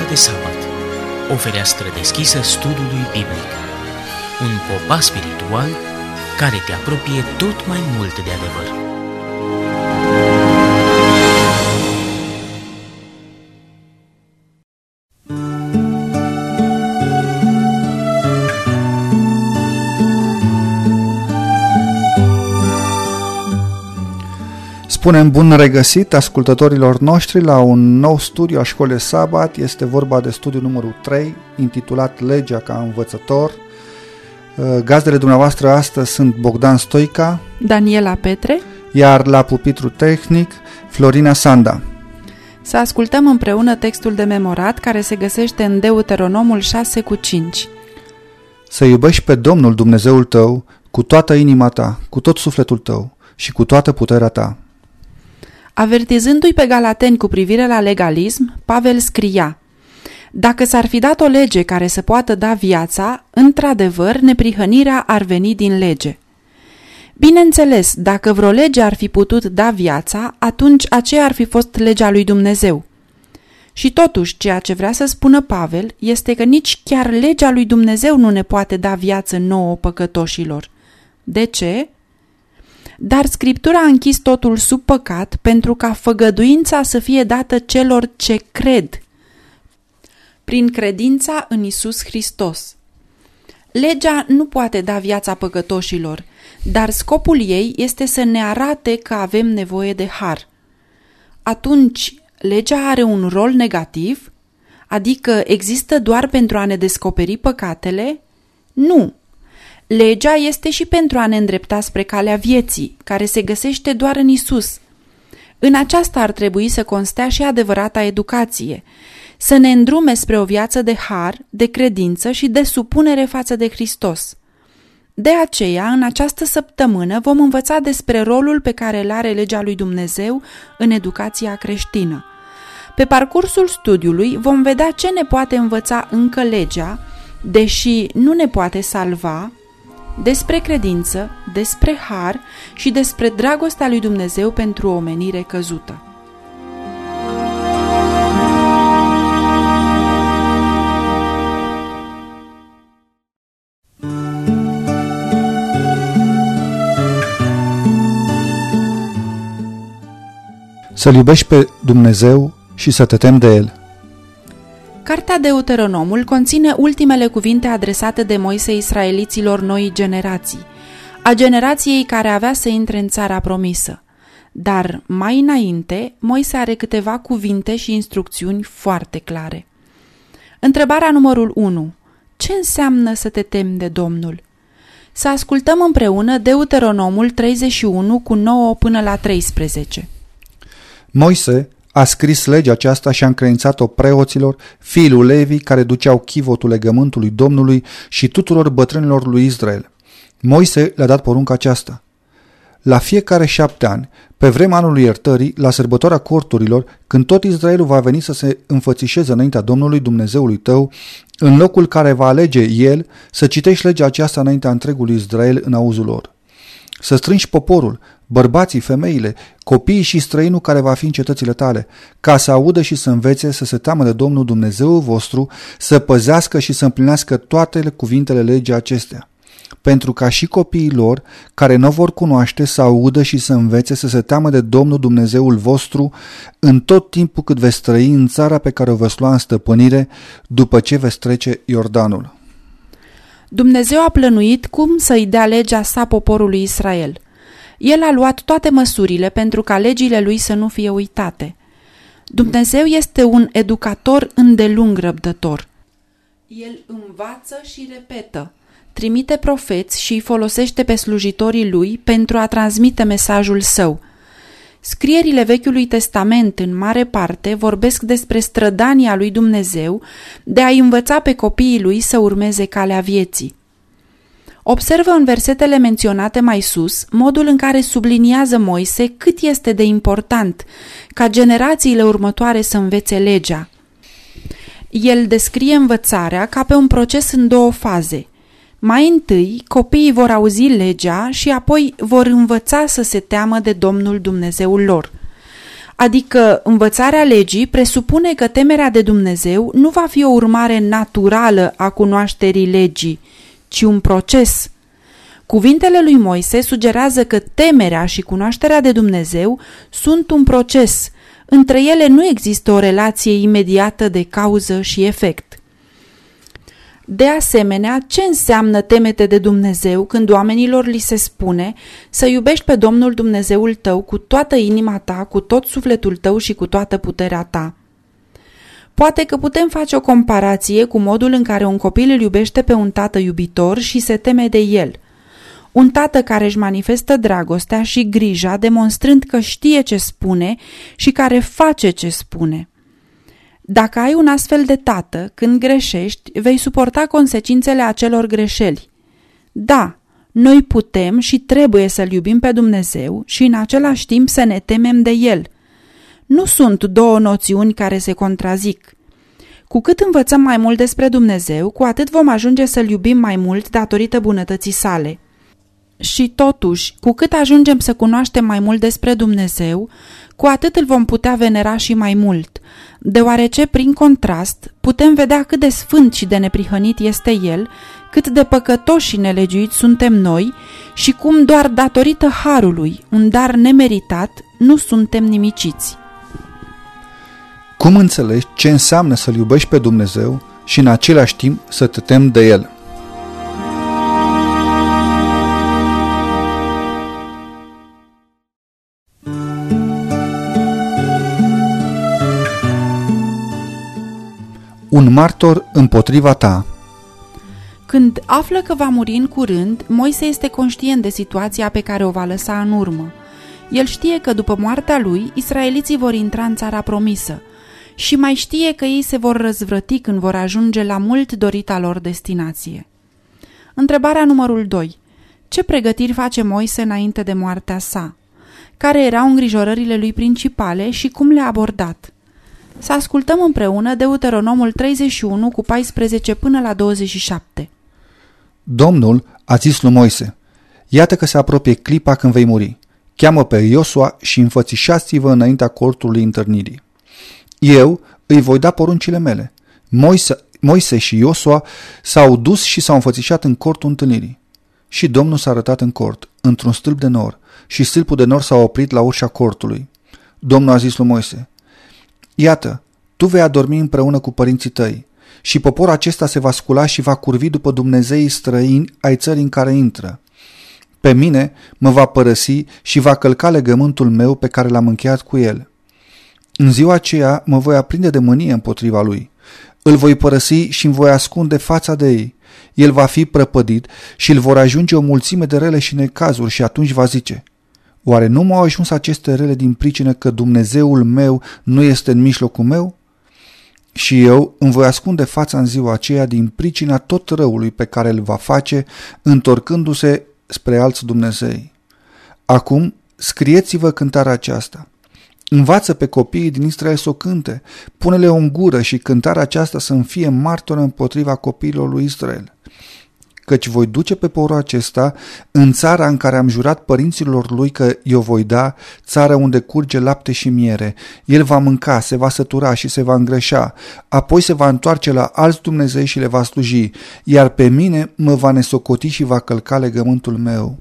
de sabat, o fereastră deschisă studiului biblic, un popas spiritual care te apropie tot mai mult de adevăr. Spunem bun regăsit ascultătorilor noștri la un nou studiu a Școlii Sabat. Este vorba de studiul numărul 3, intitulat Legea ca învățător. Gazdele dumneavoastră astăzi sunt Bogdan Stoica, Daniela Petre, iar la pupitru tehnic Florina Sanda. Să ascultăm împreună textul de memorat care se găsește în Deuteronomul 6:5. Să iubești pe Domnul Dumnezeul tău cu toată inima ta, cu tot sufletul tău și cu toată puterea ta. Avertizându-i pe galateni cu privire la legalism, Pavel scria: dacă s-ar fi dat o lege care să poată da viața, într-adevăr, neprihănirea ar veni din lege. Bineînțeles, dacă vreo lege ar fi putut da viața, atunci aceea ar fi fost legea lui Dumnezeu. Și totuși, ceea ce vrea să spună Pavel este că nici chiar legea lui Dumnezeu nu ne poate da viață nouă păcătoșilor. De ce? Dar Scriptura a închis totul sub păcat pentru ca făgăduința să fie dată celor ce cred, prin credința în Iisus Hristos. Legea nu poate da viața păcătoșilor, dar scopul ei este să ne arate că avem nevoie de har. Atunci, legea are un rol negativ? Adică există doar pentru a ne descoperi păcatele? Nu! Legea este și pentru a ne îndrepta spre calea vieții, care se găsește doar în Isus. În aceasta ar trebui să constea și adevărata educație, să ne îndrume spre o viață de har, de credință și de supunere față de Hristos. De aceea, în această săptămână vom învăța despre rolul pe care îl are legea lui Dumnezeu în educația creștină. Pe parcursul studiului vom vedea ce ne poate învăța încă legea, deși nu ne poate salva, despre credință, despre har și despre dragostea lui Dumnezeu pentru o omenire căzută. Să-L iubești pe Dumnezeu și să te temi de El. Cartea Deuteronomul conține ultimele cuvinte adresate de Moise israeliților noii generații, a generației care avea să intre în țara promisă. Dar mai înainte, Moise are câteva cuvinte și instrucțiuni foarte clare. Întrebarea numărul 1. Ce înseamnă să te temi de Domnul? Să ascultăm împreună Deuteronomul 31 cu 9 până la 13. Moise a scris legea aceasta și a încredințat-o preoților, fiii lui Levi, care duceau chivotul legământului Domnului și tuturor bătrânilor lui Israel. Moise le-a dat porunca aceasta. La fiecare 7 ani, pe vremea anului iertării, la sărbătoarea corturilor, când tot Israelul va veni să se înfățișeze înaintea Domnului Dumnezeului tău, în locul care va alege El, să citești legea aceasta înaintea întregului Israel în auzul lor. Să strângi poporul, bărbații, femeile, copiii și străinul care va fi în cetățile tale, ca să audă și să învețe să se teamă de Domnul Dumnezeul vostru, să păzească și să împlinească toate cuvintele legii acestea, pentru ca și copiii lor, care nu vor cunoaște, să audă și să învețe să se teamă de Domnul Dumnezeul vostru în tot timpul cât veți trăi în țara pe care o veți lua în stăpânire după ce veți trece Iordanul. Dumnezeu a plănuit cum să-i dea legea sa poporului Israel. El a luat toate măsurile pentru ca legile lui să nu fie uitate. Dumnezeu este un educator îndelung răbdător. El învață și repetă, trimite profeți și îi folosește pe slujitorii lui pentru a transmite mesajul său. Scrierile Vechiului Testament, în mare parte, vorbesc despre strădania lui Dumnezeu de a învăța pe copiii lui să urmeze calea vieții. Observă în versetele menționate mai sus modul în care subliniază Moise cât este de important ca generațiile următoare să învețe legea. El descrie învățarea ca pe un proces în 2 faze. Mai întâi, copiii vor auzi legea și apoi vor învăța să se teamă de Domnul Dumnezeul lor. Adică învățarea legii presupune că temerea de Dumnezeu nu va fi o urmare naturală a cunoașterii legii, ci un proces. Cuvintele lui Moise sugerează că temerea și cunoașterea de Dumnezeu sunt un proces. Între ele nu există o relație imediată de cauză și efect. De asemenea, ce înseamnă temete de Dumnezeu când oamenilor li se spune să iubești pe Domnul Dumnezeul tău cu toată inima ta, cu tot sufletul tău și cu toată puterea ta? Poate că putem face o comparație cu modul în care un copil îl iubește pe un tată iubitor și se teme de el. Un tată care își manifestă dragostea și grija demonstrând că știe ce spune și care face ce spune. Dacă ai un astfel de tată, când greșești, vei suporta consecințele acelor greșeli. Da, noi putem și trebuie să-L iubim pe Dumnezeu și în același timp să ne temem de El. Nu sunt două noțiuni care se contrazic. Cu cât învățăm mai mult despre Dumnezeu, cu atât vom ajunge să-L iubim mai mult datorită bunătății sale. Și totuși, cu cât ajungem să cunoaștem mai mult despre Dumnezeu, cu atât îl vom putea venera și mai mult, deoarece, prin contrast, putem vedea cât de sfânt și de neprihănit este El, cât de păcătoși și nelegiuiți suntem noi și cum doar datorită harului, un dar nemeritat, nu suntem nimiciți. Cum înțelegi ce înseamnă să-L iubești pe Dumnezeu și în același timp să te temi de El? Un martor împotriva ta. Când află că va muri în curând, Moise este conștient de situația pe care o va lăsa în urmă. El știe că după moartea lui, israeliții vor intra în țara promisă și mai știe că ei se vor răzvrăti când vor ajunge la mult dorita lor destinație. Întrebarea numărul 2. Ce pregătiri face Moise înainte de moartea sa? Care erau îngrijorările lui principale și cum le-a abordat? Să ascultăm împreună Deuteronomul 31 cu 14 până la 27. Domnul a zis lui Moise: iată că se apropie clipa când vei muri. Cheamă pe Iosua și înfățișați-vă înaintea cortului întâlnirii. Eu îi voi da poruncile mele. Moise și Iosua s-au dus și s-au înfățișat în cortul întâlnirii. Și Domnul s-a arătat în cort, într-un stâlp de nor, și stâlpul de nor s-a oprit la ușa cortului. Domnul a zis lui Moise: iată, tu vei adormi împreună cu părinții tăi și poporul acesta se va scula și va curvi după dumnezeii străini ai țării în care intră. Pe mine mă va părăsi și va călca legământul meu pe care l-am încheiat cu el. În ziua aceea mă voi aprinde de mânie împotriva lui. Îl voi părăsi și îmi voi ascunde fața de ei. El va fi prăpădit și îl vor ajunge o mulțime de rele și necazuri și atunci va zice: oare nu m-au ajuns aceste rele din pricină că Dumnezeul meu nu este în mijlocul meu? Și eu îmi voi ascunde fața în ziua aceea din pricina tot răului pe care îl va face, întorcându-se spre alți Dumnezei. Acum scrieți-vă cântarea aceasta. Învață pe copiii din Israel să o cânte, pune-le-o în gură și cântarea aceasta să-mi fie martoră împotriva copiilor lui Israel. Căci voi duce pe poporul acesta în țara în care am jurat părinților lui că i-o voi da, țară unde curge lapte și miere. El va mânca, se va sătura și se va îngrășa, apoi se va întoarce la alți Dumnezei și le va sluji, iar pe mine mă va nesocoti și va călca legământul meu.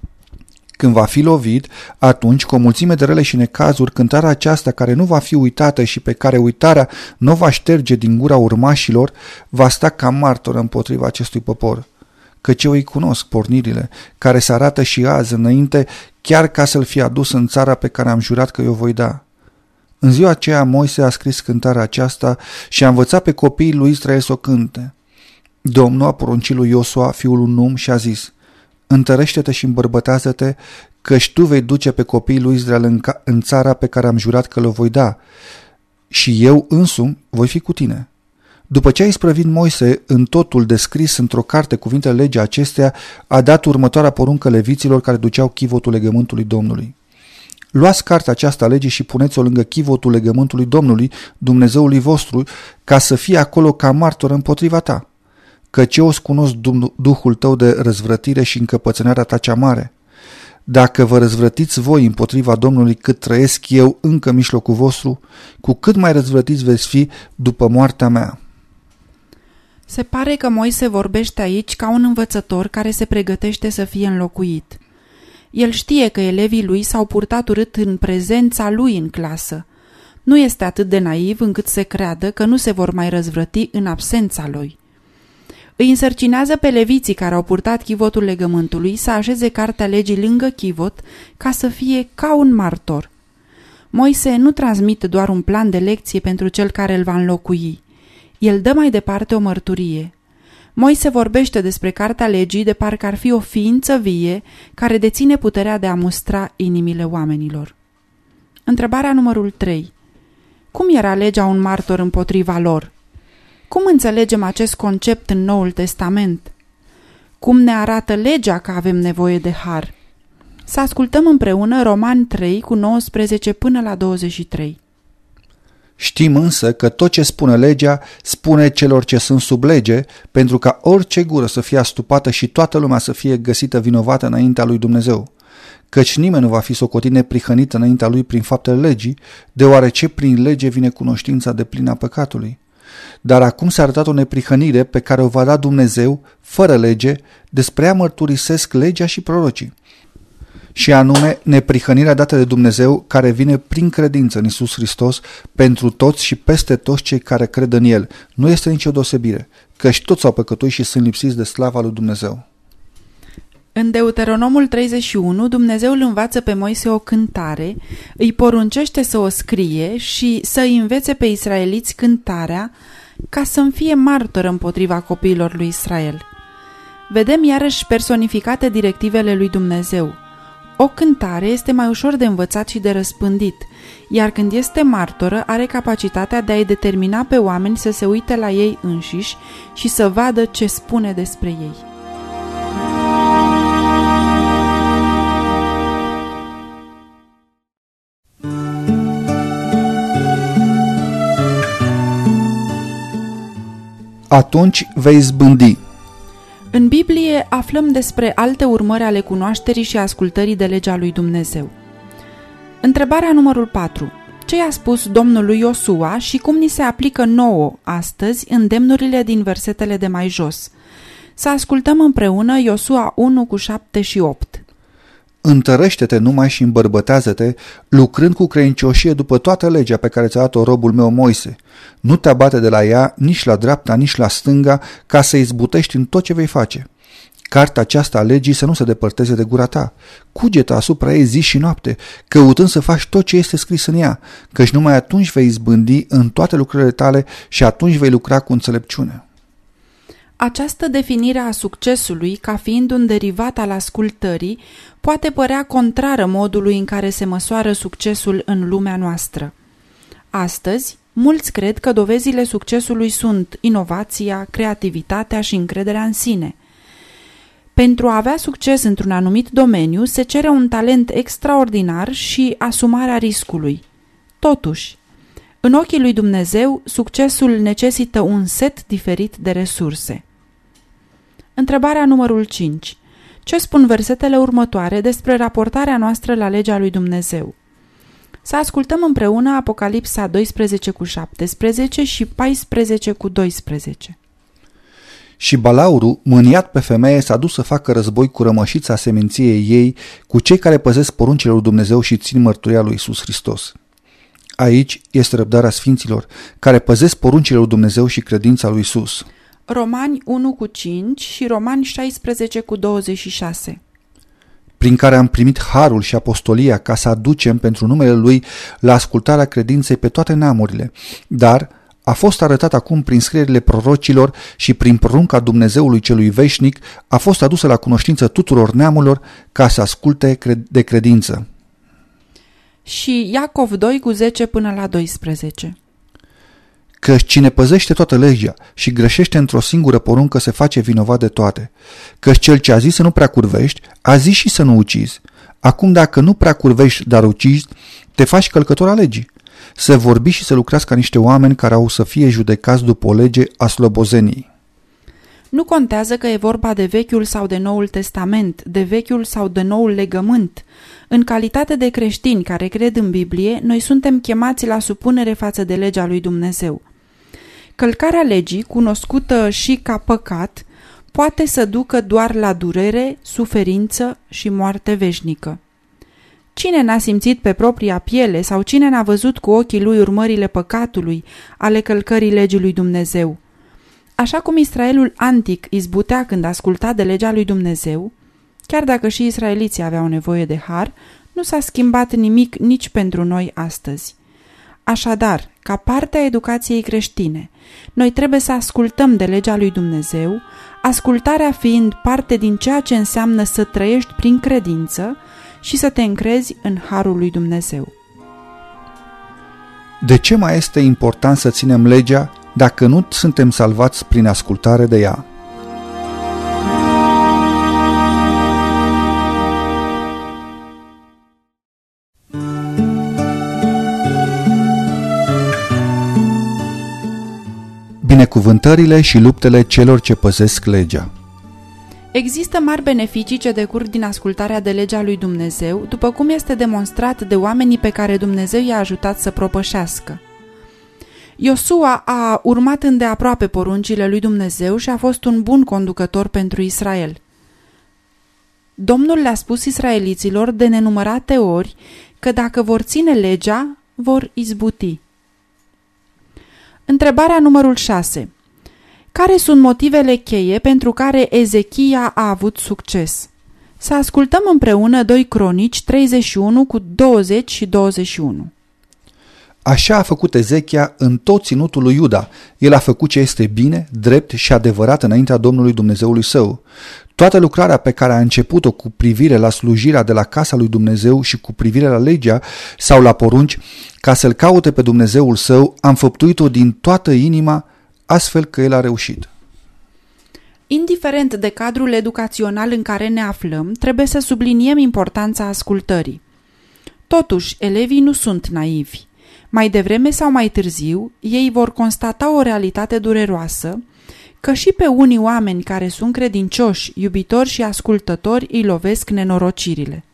Când va fi lovit, atunci, cu o mulțime de rele și necazuri, cântarea aceasta care nu va fi uitată și pe care uitarea nu va șterge din gura urmașilor, va sta ca martor împotriva acestui popor. Căci eu îi cunosc pornirile, care se arată și azi înainte, chiar ca să-l fie adus în țara pe care am jurat că i-o voi da. În ziua aceea Moise a scris cântarea aceasta și a învățat pe copiii lui Israel să o cânte. Domnul a poruncit lui Iosua, fiul lui Nun, și a zis: întărește-te și îmbărbătează-te, căci tu vei duce pe copiii lui Israel în țara pe care am jurat că le voi da, și eu însumi voi fi cu tine. După ce a isprăvit Moise în totul descris într-o carte cuvintele legii acestea, a dat următoarea poruncă leviților care duceau chivotul legământului Domnului. Luați cartea aceasta legii și puneți-o lângă chivotul legământului Domnului, Dumnezeului vostru, ca să fie acolo ca martor împotriva ta. Căci eu îți cunosc duhul tău de răzvrătire și încăpățânarea ta cea mare. dacă vă răzvrătiți voi împotriva Domnului cât trăiesc eu încă în mijlocul vostru, cu cât mai răzvrătiți veți fi după moartea mea. Se pare că Moise vorbește aici ca un învățător care se pregătește să fie înlocuit. El știe că elevii lui s-au purtat urât în prezența lui în clasă. Nu este atât de naiv încât să creadă că nu se vor mai răzvrăti în absența lui. Îi însărcinează pe leviții care au purtat chivotul legământului să așeze cartea legii lângă chivot ca să fie ca un martor. Moise nu transmite doar un plan de lecție pentru cel care îl va înlocui. El dă mai departe o mărturie. Moise vorbește despre cartea legii de parcă ar fi o ființă vie care deține puterea de a mustra inimile oamenilor. Întrebarea numărul 3. Cum era legea un martor împotriva lor? Cum înțelegem acest concept în Noul Testament? Cum ne arată legea că avem nevoie de har? Să ascultăm împreună Romani 3 cu 19 până la 23. Știm însă că tot ce spune legea, spune celor ce sunt sub lege, pentru ca orice gură să fie astupată și toată lumea să fie găsită vinovată înaintea lui Dumnezeu. Căci nimeni nu va fi socotit neprihănit înaintea lui prin faptele legii, deoarece prin lege vine cunoștința deplină a păcatului. Dar acum s-a arătat o neprihănire pe care o va da Dumnezeu, fără lege, despre ea mărturisesc legea și prorocii. Și anume neprihănirea dată de Dumnezeu care vine prin credință în Iisus Hristos pentru toți și peste toți cei care cred în El. Nu este nicio deosebire, căci toți au păcătuit și sunt lipsiți de slava lui Dumnezeu. În Deuteronomul 31, Dumnezeu îl învață pe Moise o cântare, îi poruncește să o scrie și să îi învețe pe israeliți cântarea ca să-mi fie martor împotriva copiilor lui Israel. Vedem iarăși personificate directivele lui Dumnezeu. O cântare este mai ușor de învățat și de răspândit, iar când este martoră are capacitatea de a-i determina pe oameni să se uite la ei înșiși și să vadă ce spune despre ei. Atunci vei izbândi. În Biblie aflăm despre alte urmări ale cunoașterii și ascultării de legea lui Dumnezeu. Întrebarea numărul 4. Ce i-a spus Domnul lui Iosua și cum ni se aplică nouă astăzi îndemnurile din versetele de mai jos? Să ascultăm împreună Iosua 1 cu 7 și 8. Întărește-te numai și îmbărbătează-te, lucrând cu credincioșie după toată legea pe care ți-a dat-o robul meu Moise. Nu te abate de la ea, nici la dreapta, nici la stânga, ca să izbutești în tot ce vei face. Cartea aceasta a legii să nu se depărteze de gura ta. Cugetă asupra ei zi și noapte, căutând să faci tot ce este scris în ea, căci numai atunci vei izbândi în toate lucrările tale și atunci vei lucra cu înțelepciune. Această definire a succesului ca fiind un derivat al ascultării poate părea contrară modului în care se măsoară succesul în lumea noastră. Astăzi, mulți cred că dovezile succesului sunt inovația, creativitatea și încrederea în sine. Pentru a avea succes într-un anumit domeniu se cere un talent extraordinar și asumarea riscului. Totuși, în ochii lui Dumnezeu, succesul necesită un set diferit de resurse. Întrebarea numărul 5. Ce spun versetele următoare despre raportarea noastră la legea lui Dumnezeu? Să ascultăm împreună Apocalipsa 12 cu 17 și 14 cu 12. Și Balaurul, mâniat pe femeie, s-a dus să facă război cu rămășița seminției ei, cu cei care păzesc poruncile lui Dumnezeu și țin mărturia lui Iisus Hristos. Aici este răbdarea sfinților, care păzesc poruncile lui Dumnezeu și credința lui Iisus. Romani 1 cu 5 și Romani 16 cu 26. Prin care am primit harul și apostolia ca să aducem pentru numele Lui la ascultarea credinței pe toate neamurile, dar a fost arătat acum prin scrierile prorocilor și prin porunca Dumnezeului celui veșnic, a fost adusă la cunoștință tuturor neamurilor ca să asculte de credință. Și Iacov 2 cu 10 până la 12. Că cine păzește toată legea și greșește într-o singură poruncă se face vinovat de toate. Că cel ce a zis să nu prea curvești, a zis și să nu ucizi. Acum dacă nu prea curvești, dar ucizi, te faci călcător a legii. Să vorbi și să lucrați ca niște oameni care au să fie judecați după o lege a slobozeniei. Nu contează că e vorba de Vechiul sau de Noul Testament, de Vechiul sau de Noul Legământ. În calitate de creștini care cred în Biblie, noi suntem chemați la supunere față de legea lui Dumnezeu. Călcarea legii, cunoscută și ca păcat, poate să ducă doar la durere, suferință și moarte veșnică. Cine n-a simțit pe propria piele sau cine n-a văzut cu ochii lui urmările păcatului, ale călcării legii lui Dumnezeu? Așa cum Israelul antic izbutea când asculta de legea lui Dumnezeu, chiar dacă și israeliții aveau nevoie de har, nu s-a schimbat nimic nici pentru noi astăzi. Așadar, ca parte a educației creștine, noi trebuie să ascultăm de legea lui Dumnezeu, ascultarea fiind parte din ceea ce înseamnă să trăiești prin credință și să te încrezi în harul lui Dumnezeu. De ce mai este important să ținem legea dacă nu suntem salvați prin ascultare de ea? Binecuvântările și luptele celor ce păzesc legea. Există mari beneficii ce decurg din ascultarea de legea lui Dumnezeu, după cum este demonstrat de oamenii pe care Dumnezeu i-a ajutat să propășească. Iosua a urmat îndeaproape poruncile lui Dumnezeu și a fost un bun conducător pentru Israel. Domnul le-a spus israeliților de nenumărate ori că dacă vor ține legea, vor izbuti. Întrebarea numărul 6. Care sunt motivele cheie pentru care Ezechia a avut succes? Să ascultăm împreună 2 Cronici 31 cu 20 și 21. Așa a făcut Ezechia în tot ținutul lui Iuda. El a făcut ce este bine, drept și adevărat înaintea Domnului Dumnezeului său. Toată lucrarea pe care a început-o cu privire la slujirea de la casa lui Dumnezeu și cu privire la legea sau la porunci, ca să-L caute pe Dumnezeul său, a înfăptuit-o din toată inima, astfel că el a reușit. Indiferent de cadrul educațional în care ne aflăm, trebuie să subliniem importanța ascultării. Totuși, elevii nu sunt naivi. Mai devreme sau mai târziu, ei vor constata o realitate dureroasă, că și pe unii oameni care sunt credincioși, iubitori și ascultători îi lovesc nenorocirile.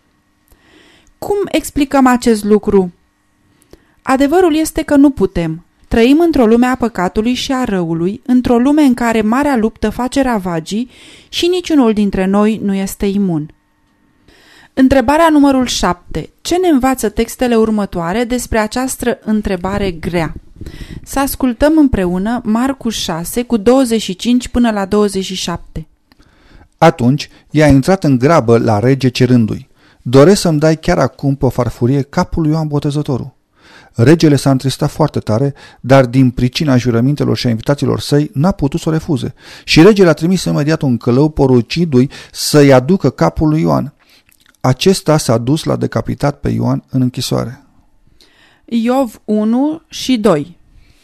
Cum explicăm acest lucru? Adevărul este că nu putem. Trăim într-o lume a păcatului și a răului, într-o lume în care marea luptă face ravagii și niciunul dintre noi nu este imun. Întrebarea numărul 7. Ce ne învață textele următoare despre această întrebare grea? Să ascultăm împreună Marcu 6 cu 25 până la 27. Atunci i-a intrat în grabă la rege cerându-i: doresc să-mi dai chiar acum pe o farfurie capul lui Ioan Botezătorul. Regele s-a întristat foarte tare, dar din pricina jurămintelor și a invitațiilor săi n-a putut să o refuze. Și regele a trimis imediat un călău poruncindu-i să-i aducă capul lui Ioan. Acesta s-a dus la decapitat pe Ioan în închisoare. Iov 1 și 2.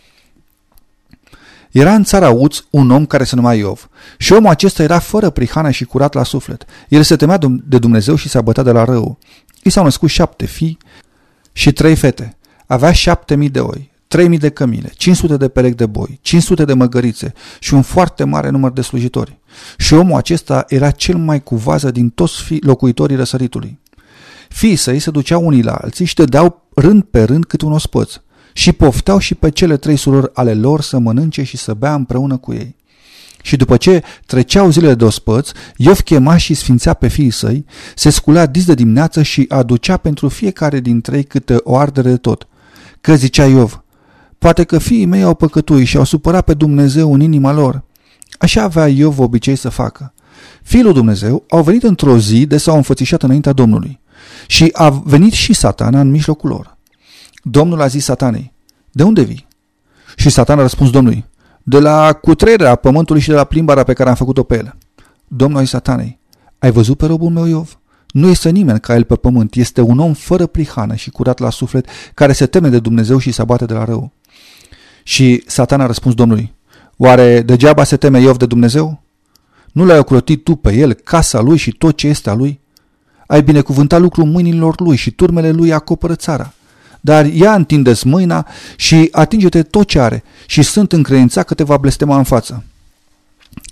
Era în țara Uț un om care se numea Iov și omul acesta era fără prihană și curat la suflet. El se temea de Dumnezeu și se abătea de la rău. I s-au născut 7 fii și 3 fete. Avea 7.000 de oi, 3.000 de cămile, 500 de perechi de boi, 500 de măgărițe și un foarte mare număr de slujitori. Și omul acesta era cel mai cu vază din toți locuitorii răsăritului. Fiii săi se duceau unii la alții și dădeau rând pe rând câte un ospăț și pofteau și pe cele 3 surori ale lor să mănânce și să bea împreună cu ei. Și după ce treceau zilele de ospăț, Iov chema și sfințea pe fiii săi, se sculea dis de dimineață și aducea pentru fiecare dintre ei câte o ardere de tot. Că zicea Iov: poate că fiii mei au păcătuit și au supărat pe Dumnezeu în inima lor. Așa avea Iov obicei să facă. Fiii lui Dumnezeu au venit într-o zi de s-au înfățișat înaintea Domnului și a venit și Satana în mijlocul lor. Domnul a zis Satanei: de unde vii? Și Satana a răspuns Domnului: de la cutreierea pământului și de la plimbarea pe care am făcut-o pe el. Domnul a zis Satanei: ai văzut pe robul meu Iov? Nu este nimeni ca el pe pământ, este un om fără prihană și curat la suflet, care se teme de Dumnezeu și se abate de la rău. Și Satana a răspuns Domnului: oare degeaba se teme Iov de Dumnezeu? Nu l-ai ocrotit tu pe el, casa lui și tot ce este a lui? Ai binecuvântat lucrul mâinilor lui și turmele lui acoperă țara. Dar ia întinde-ți mâina și atinge-te tot ce are și sunt încredințat că te va blestema în față.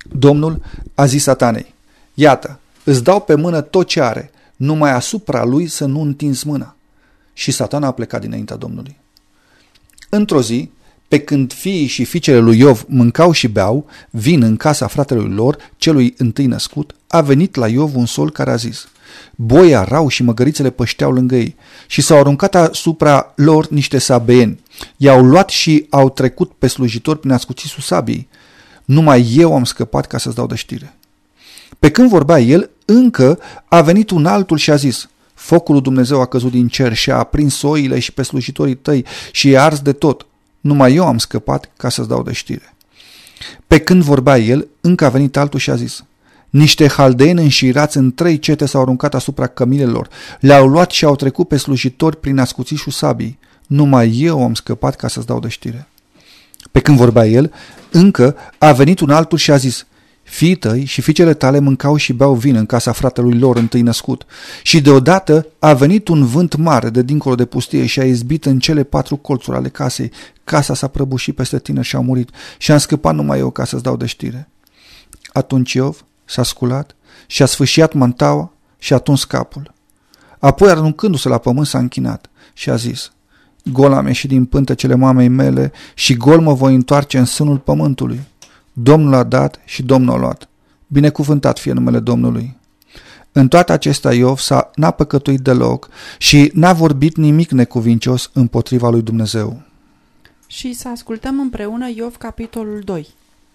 Domnul a zis Satanei: iată, îți dau pe mână tot ce are, numai asupra lui să nu întinzi mâna. Și Satana a plecat dinaintea Domnului. Într-o zi, pe când fiii și fiicele lui Iov mâncau și beau vin în casa fratelui lor, celui întâi născut, a venit la Iov un sol care a zis: boi arau și măgărițele pășteau lângă ei și s-au aruncat asupra lor niște sabeieni. I-au luat și au trecut pe slujitori prin ascuțisul sabiei. Numai eu am scăpat ca să-ți dau de știre. Pe când vorbea el, încă a venit un altul și a zis: focul lui Dumnezeu a căzut din cer și a aprins oile și pe slujitorii tăi și i-a ars de tot. Numai eu am scăpat ca să-ți dau de știre. Pe când vorbea el, încă a venit altul și a zis: niște haldeeni înșirați în 3 cete s-au aruncat asupra cămilelor, le-au luat și au trecut pe slujitori prin ascuțișul sabii. Numai eu am scăpat ca să-ți dau de știre. Pe când vorbea el, încă a venit un altul și a zis: fiii tăi și fiicele tale mâncau și beau vin în casa fratelui lor întâi născut. Și deodată a venit un vânt mare de dincolo de pustie și a izbit în cele 4 colțuri ale casei. Casa s-a prăbușit peste tine și au murit și am scăpat numai eu ca să-ți dau de știre. Atunci Iov s-a sculat și a sfâșiat mantaua și a tuns capul. Apoi, aruncându-se la pământ, s-a închinat și a zis: gol am ieșit din pântecele mamei mele și gol mă voi întoarce în sânul pământului. Domnul a dat și Domnul a luat. Binecuvântat fie numele Domnului. În toate acestea Iov n-a păcătuit deloc și n-a vorbit nimic necuvincios împotriva lui Dumnezeu. Și să ascultăm împreună Iov capitolul 2.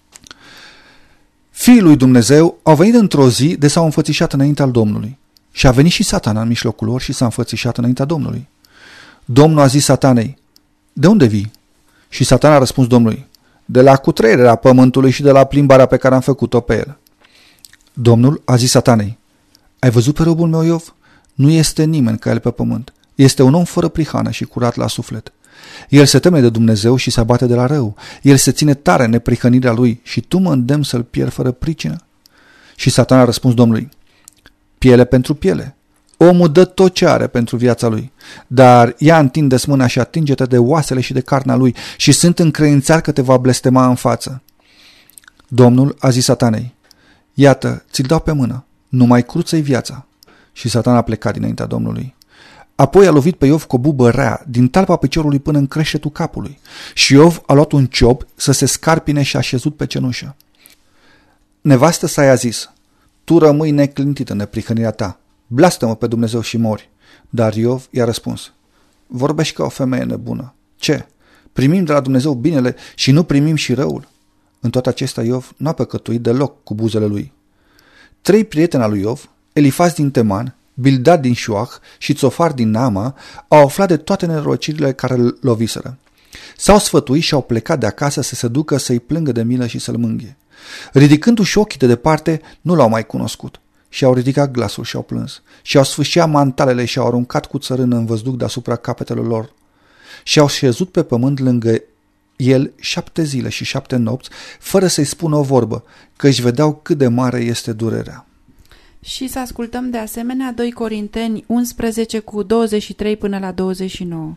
Fiii lui Dumnezeu au venit într-o zi de s-au înfățișat înaintea Domnului. Și a venit și Satana în mijlocul lor și s-a înfățișat înaintea Domnului. Domnul a zis Satanei: de unde vii? Și Satana a răspuns Domnului: de la cutreierea pământului și de la plimbarea pe care am făcut-o pe el. Domnul a zis Satanei: ai văzut pe robul meu Iov? Nu este nimeni ca el pe pământ. Este un om fără prihană și curat la suflet. El se teme de Dumnezeu și se abate de la rău. El se ține tare în neprihănirea lui și tu mă îndemni să-l pierd fără pricină. Și Satana a răspuns Domnului: piele pentru piele. Omul dă tot ce are pentru viața lui, dar ia întinde-ți mâna și atinge-te de oasele și de carnea lui și sunt încredințat că te va blestema în față. Domnul a zis Satanei: iată, ți-l dau pe mână, numai cruță-i viața. Și Satana a plecat dinaintea Domnului. Apoi a lovit pe Iov cu o bubă rea, din talpa piciorului până în creștetul capului. Și Iov a luat un ciop să se scarpine și a șezut pe cenușă. Nevastă sa i-a zis: tu rămâi neclintit în neprihănirea ta. Blastă-mă pe Dumnezeu și mori. Dar Iov i-a răspuns: vorbești ca o femeie nebună. Ce? Primim de la Dumnezeu binele și nu primim și răul? În toate acestea Iov n-a păcătuit deloc cu buzele lui. 3 prieteni al lui Iov, Elifaz din Teman, Bildad din Șuah și Țofar din Naama, au aflat de toate nenorocirile care îl loviseră. S-au sfătuit și au plecat de acasă să se ducă să-i plângă de milă și să-l mângâie. Ridicându-și ochii de departe, nu l-au mai cunoscut. Și au ridicat glasul și au plâns. Și au sfâșiat mantalele și au aruncat cu țărână în văzduc deasupra capetelor lor. Și au șezut pe pământ lângă el 7 zile și 7 nopți, fără să-i spună o vorbă, că își vedeau cât de mare este durerea. Și să ascultăm de asemenea 2 Corinteni 11 cu 23 până la 29.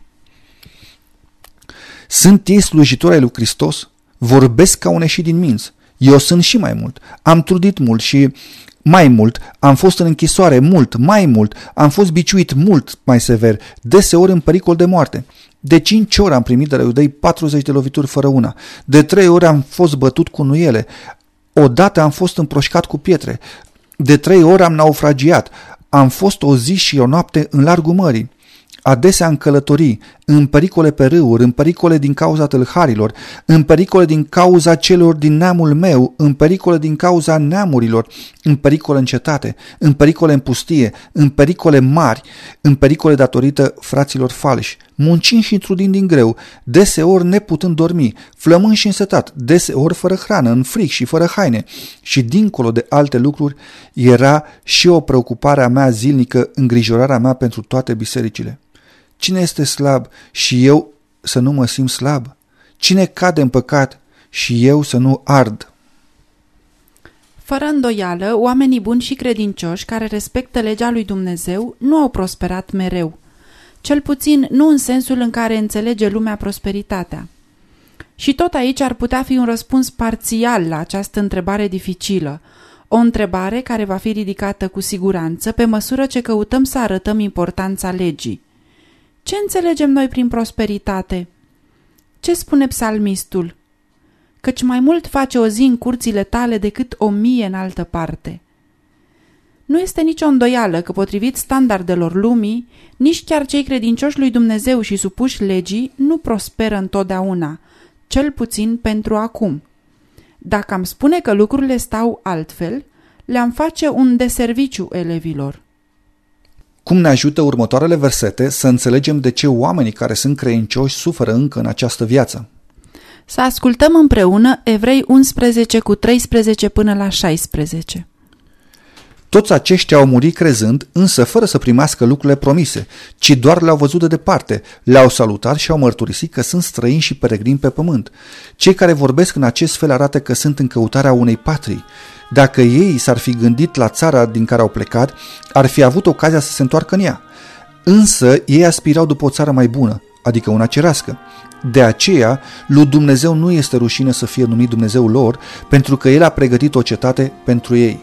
Sunt ei slujitori ai lui Hristos? Vorbesc ca un ieșit din minți. Eu sunt și mai mult. Am trudit mult și mai mult. Am fost în închisoare mult, mai mult. Am fost biciuit mult mai sever, deseori în pericol de moarte. De 5 ori am primit de la iudei 40 de lovituri fără una. De 3 ori am fost bătut cu nuiele. Odată am fost împroșcat cu pietre. De 3 ori am naufragiat. Am fost o zi și o noapte în largul mării. Adesea în călătorii, în pericole pe râuri, în pericole din cauza tâlharilor, în pericole din cauza celor din neamul meu, în pericole din cauza neamurilor, în pericole în cetate, în pericole în pustie, în pericole mari, în pericole datorită fraților falși, muncind și trudind din greu, deseori neputând dormi, flămând și însetat, deseori fără hrană, în frig și fără haine. Și dincolo de alte lucruri era și o preocupare a mea zilnică, îngrijorarea mea pentru toate bisericile. Cine este slab și eu să nu mă simt slab? Cine cade în păcat și eu să nu ard? Fără îndoială, oamenii buni și credincioși care respectă legea lui Dumnezeu nu au prosperat mereu. Cel puțin nu în sensul în care înțelege lumea prosperitatea. Și tot aici ar putea fi un răspuns parțial la această întrebare dificilă, o întrebare care va fi ridicată cu siguranță pe măsură ce căutăm să arătăm importanța legii. Ce înțelegem noi prin prosperitate? Ce spune psalmistul? Căci mai mult face o zi în curțile tale decât 1000 în altă parte. Nu este nicio îndoială că, potrivit standardelor lumii, nici chiar cei credincioși lui Dumnezeu și supuși legii nu prosperă întotdeauna, cel puțin pentru acum. Dacă am spune că lucrurile stau altfel, le-am face un deserviciu elevilor. Cum ne ajută următoarele versete să înțelegem de ce oamenii care sunt credincioși suferă încă în această viață? Să ascultăm împreună Evrei 11 cu 13 până la 16. Toți aceștia au murit crezând, însă fără să primească lucrurile promise, ci doar le-au văzut de departe, le-au salutat și au mărturisit că sunt străini și peregrini pe pământ. Cei care vorbesc în acest fel arată că sunt în căutarea unei patrii. Dacă ei s-ar fi gândit la țara din care au plecat, ar fi avut ocazia să se întoarcă în ea. Însă ei aspirau după o țară mai bună, adică una cerească. De aceea, lui Dumnezeu nu este rușine să fie numit Dumnezeul lor, pentru că El a pregătit o cetate pentru ei.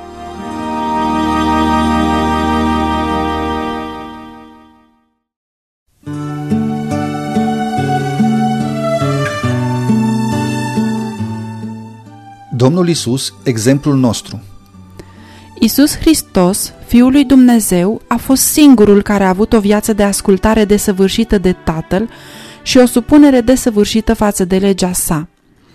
Domnul Iisus, exemplul nostru. Iisus Hristos, Fiul lui Dumnezeu, a fost singurul care a avut o viață de ascultare desăvârșită de Tatăl și o supunere desăvârșită față de legea sa.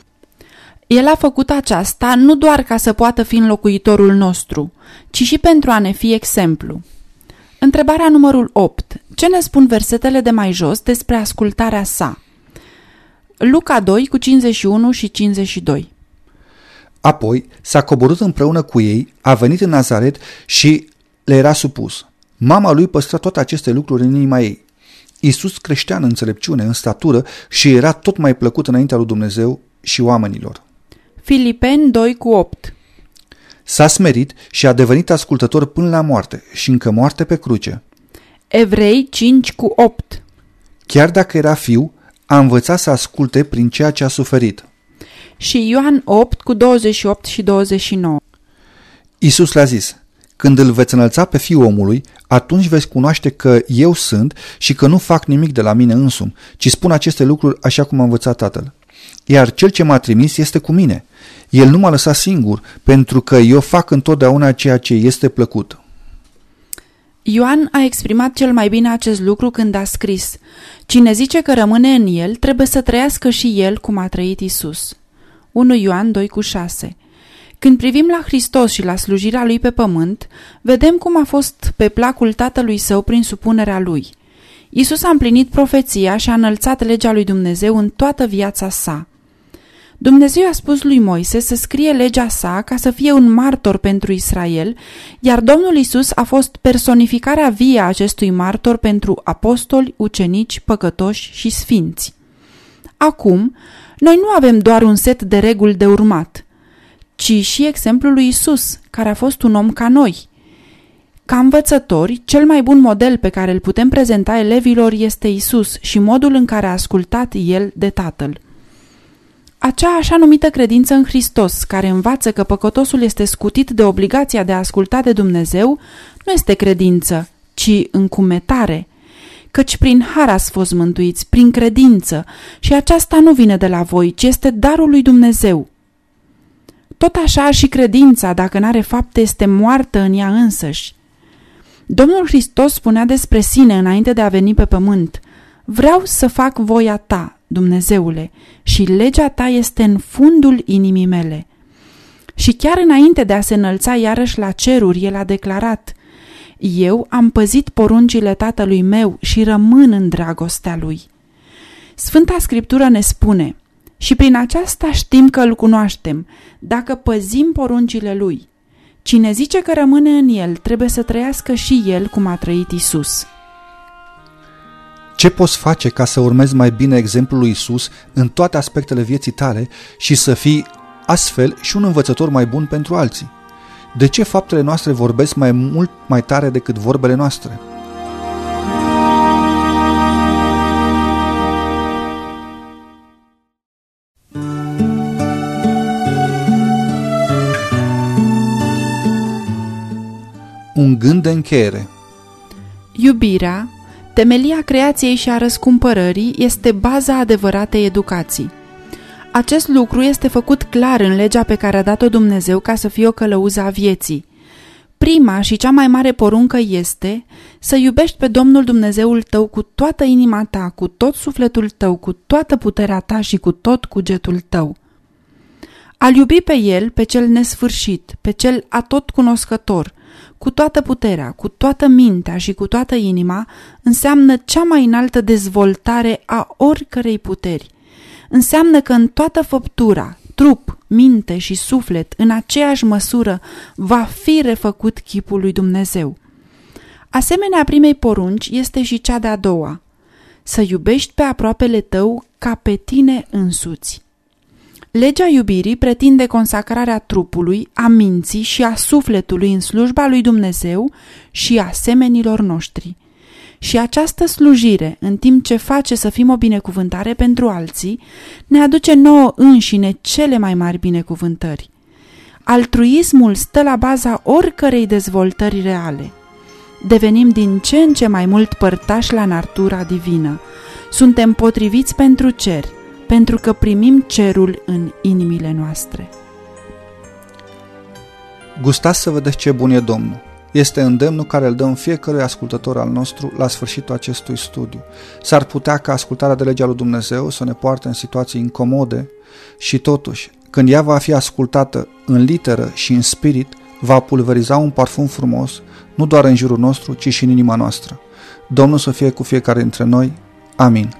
El a făcut aceasta nu doar ca să poată fi înlocuitorul nostru, ci și pentru a ne fi exemplu. Întrebarea numărul 8. Ce ne spun versetele de mai jos despre ascultarea sa? Luca 2 cu 51 și 52. Apoi s-a coborât împreună cu ei, a venit în Nazaret și le era supus. Mama lui păstra toate aceste lucruri în inima ei. Iisus creștea în înțelepciune, în statură și era tot mai plăcut înaintea lui Dumnezeu și oamenilor. Filipeni 2 cu 8. S-a smerit și a devenit ascultător până la moarte și încă moarte pe cruce. Evrei 5 cu 8. Chiar dacă era fiu, a învățat să asculte prin ceea ce a suferit. Și Ioan 8 cu 28 și 29. Iisus le-a zis: când îl veți înălța pe Fiul omului, atunci veți cunoaște că eu sunt și că nu fac nimic de la mine însumi, ci spun aceste lucruri așa cum a învățat Tatăl. Iar cel ce m-a trimis este cu mine. El nu m-a lăsat singur, pentru că eu fac întotdeauna ceea ce este plăcut. Ioan a exprimat cel mai bine acest lucru când a scris: cine zice că rămâne în el, trebuie să trăiască și el cum a trăit Iisus. 1 Ioan 2 cu 6. Când privim la Hristos și la slujirea lui pe pământ, vedem cum a fost pe placul Tatălui Său prin supunerea lui. Iisus a împlinit profeția și a înălțat legea lui Dumnezeu în toată viața sa. Dumnezeu a spus lui Moise să scrie legea sa ca să fie un martor pentru Israel, iar Domnul Iisus a fost personificarea vie a acestui martor pentru apostoli, ucenici, păcătoși și sfinți. Acum, noi nu avem doar un set de reguli de urmat, ci și exemplul lui Iisus, care a fost un om ca noi. Ca învățători, cel mai bun model pe care îl putem prezenta elevilor este Iisus și modul în care a ascultat el de Tatăl. Acea așa numită credință în Hristos, care învață că păcătosul este scutit de obligația de a asculta de Dumnezeu, nu este credință, ci încumetare. Căci prin har ați fost mântuiți, prin credință, și aceasta nu vine de la voi, ci este darul lui Dumnezeu. Tot așa și credința, dacă n-are fapte, este moartă în ea însăși. Domnul Hristos spunea despre sine înainte de a veni pe pământ: vreau să fac voia ta, Dumnezeule, și legea ta este în fundul inimii mele. Și chiar înainte de a se înălța iarăși la ceruri, el a declarat: eu am păzit poruncile tatălui meu și rămân în dragostea lui. Sfânta Scriptură ne spune: și prin aceasta știm că îl cunoaștem, dacă păzim poruncile lui. Cine zice că rămâne în el, trebuie să trăiască și el cum a trăit Iisus. Ce poți face ca să urmezi mai bine exemplul lui Iisus în toate aspectele vieții tale și să fii astfel și un învățător mai bun pentru alții? De ce faptele noastre vorbesc mult mai tare decât vorbele noastre? gând de încheiere. Iubirea, temelia creației și a răscumpărării, este baza adevăratei educații. Acest lucru este făcut clar în legea pe care a dat-o Dumnezeu ca să fie o călăuză a vieții. Prima și cea mai mare poruncă este să iubești pe Domnul Dumnezeul tău cu toată inima ta, cu tot sufletul tău, cu toată puterea ta și cu tot cugetul tău. A-L iubi pe El, pe Cel nesfârșit, pe Cel atotcunoscător, cu toată puterea, cu toată mintea și cu toată inima, înseamnă cea mai înaltă dezvoltare a oricărei puteri. Înseamnă că în toată făptura, trup, minte și suflet, în aceeași măsură, va fi refăcut chipul lui Dumnezeu. Asemenea primei porunci este și cea de-a doua: să iubești pe aproapele tău ca pe tine însuți. Legea iubirii pretinde consacrarea trupului, a minții și a sufletului în slujba lui Dumnezeu și a semenilor noștri. Și această slujire, în timp ce face să fim o binecuvântare pentru alții, ne aduce nouă înșine cele mai mari binecuvântări. Altruismul stă la baza oricărei dezvoltări reale. Devenim din ce în ce mai mult părtași la natura divină. Suntem potriviți pentru cer, pentru că primim cerul în inimile noastre. Gustați să vedeți ce bun e Domnul. Este îndemnul care îl dăm fiecărui ascultător al nostru la sfârșitul acestui studiu. S-ar putea ca ascultarea de legea lui Dumnezeu să ne poarte în situații incomode și totuși, când ea va fi ascultată în literă și în spirit, va pulveriza un parfum frumos, nu doar în jurul nostru, ci și în inima noastră. Domnul să fie cu fiecare dintre noi. Amin.